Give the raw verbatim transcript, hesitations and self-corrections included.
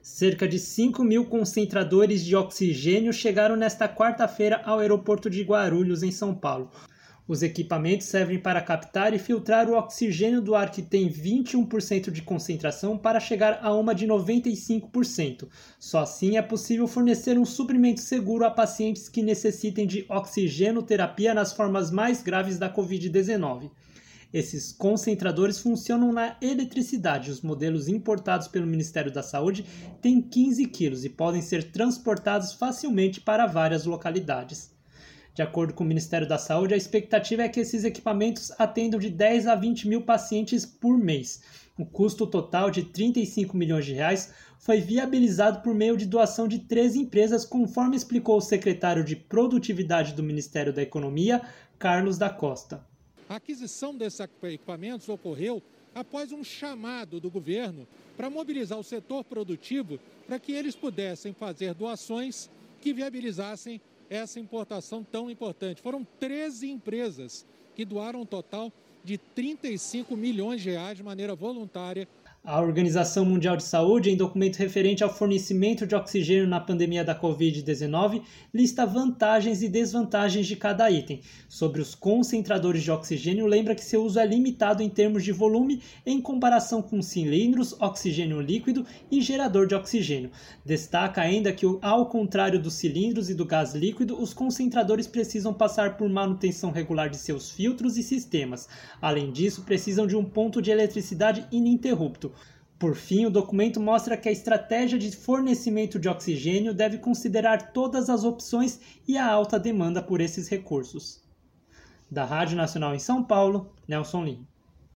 Cerca de cinco mil concentradores de oxigênio chegaram nesta quarta-feira ao aeroporto de Guarulhos, em São Paulo. Os equipamentos servem para captar e filtrar o oxigênio do ar que tem vinte e um por cento de concentração para chegar a uma de noventa e cinco por cento. Só assim é possível fornecer um suprimento seguro a pacientes que necessitem de oxigenoterapia nas formas mais graves da covid dezenove. Esses concentradores funcionam na eletricidade. Os modelos importados pelo Ministério da Saúde têm quinze quilos e podem ser transportados facilmente para várias localidades. De acordo com o Ministério da Saúde, a expectativa é que esses equipamentos atendam de dez a vinte mil pacientes por mês. O custo total de trinta e cinco milhões de reais foi viabilizado por meio de doação de três empresas, conforme explicou o secretário de Produtividade do Ministério da Economia, Carlos da Costa. A aquisição desses equipamentos ocorreu após um chamado do governo para mobilizar o setor produtivo para que eles pudessem fazer doações que viabilizassem essa importação tão importante. Foram treze empresas que doaram um total de trinta e cinco milhões de reais de maneira voluntária. A Organização Mundial de Saúde, em documento referente ao fornecimento de oxigênio na pandemia da covid dezenove, lista vantagens e desvantagens de cada item. Sobre os concentradores de oxigênio, lembra que seu uso é limitado em termos de volume em comparação com cilindros, oxigênio líquido e gerador de oxigênio. Destaca ainda que, ao contrário dos cilindros e do gás líquido, os concentradores precisam passar por manutenção regular de seus filtros e sistemas. Além disso, precisam de um ponto de eletricidade ininterrupto. Por fim, o documento mostra que a estratégia de fornecimento de oxigênio deve considerar todas as opções e a alta demanda por esses recursos. Da Rádio Nacional em São Paulo, Nelson Lim.